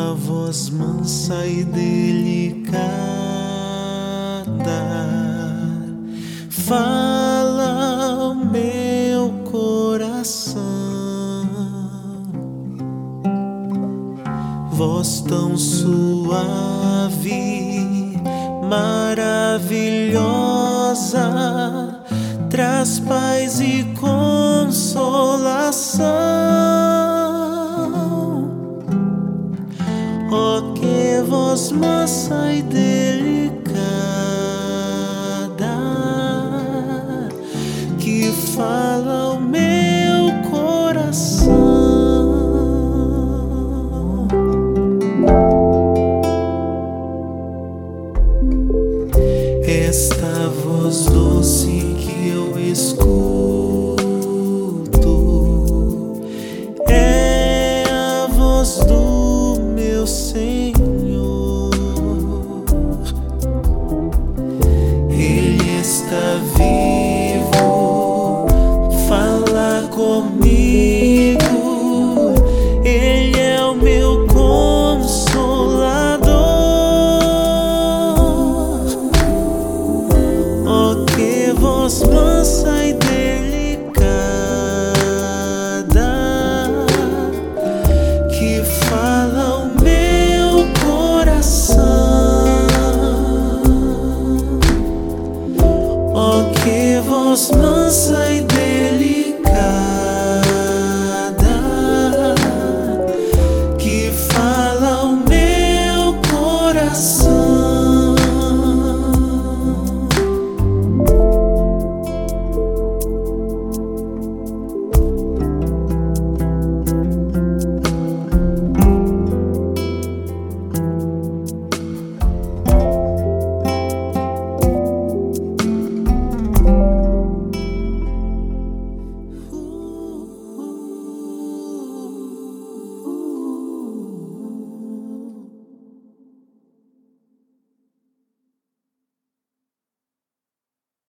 tua voz mansa e delicada fala ao meu coração. Voz tão suave, maravilhosa, traz paz e consolação. Oh, que voz mansa e delicada que fala